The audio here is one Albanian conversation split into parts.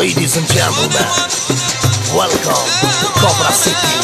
Ladies and gentlemen, welcome to Cobra City.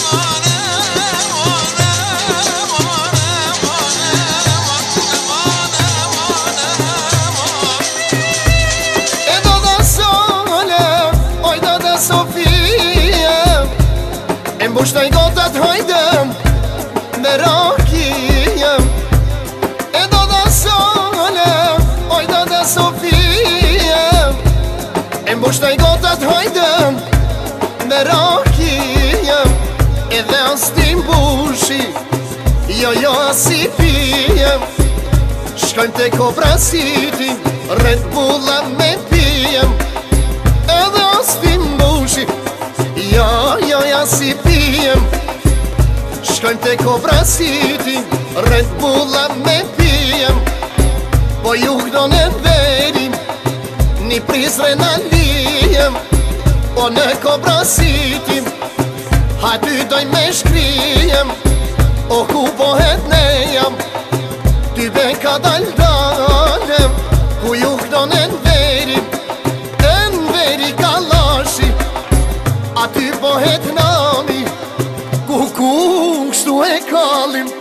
Mbushtaj gotat hajdem me rakijem E do dhe Salem, oj do dhe Sofijem E mbushtaj gotat hajdem me rakijem Edhe as ti mbushi, jo as i pijem Shkojmë te Cobra City, Red Bulla me pijem Edhe as ti mbushi, jo as i pijem Shkojmë te Cobra City, Red Bulla me pijem Po ju kënon e verim, një prizre në lijem Po në Cobra City, hajty doj me shkrijem O ku pohet ne jam, ty be ka dalem Ku ju kënon e verim, e në veri kalashi Aty pohet nami, ku kështu e kalim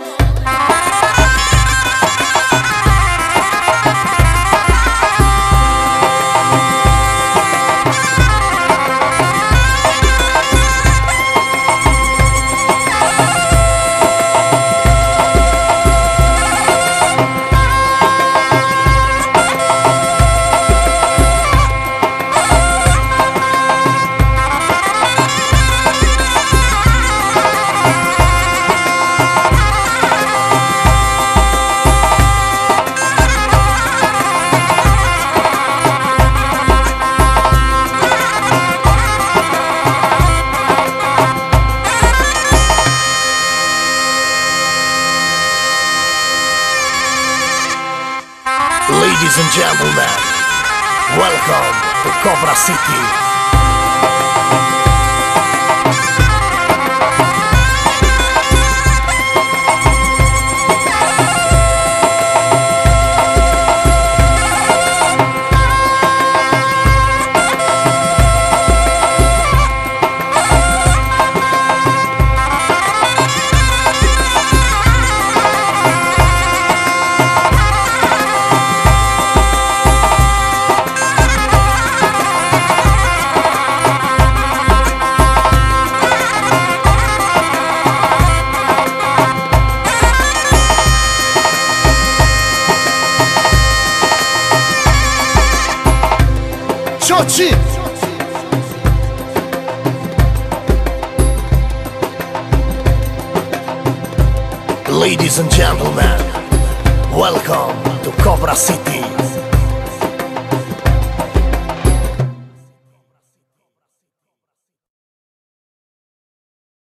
Ladies and gentlemen, welcome to Cobra City. Çoci Ladies and gentlemen, welcome to Cobra City.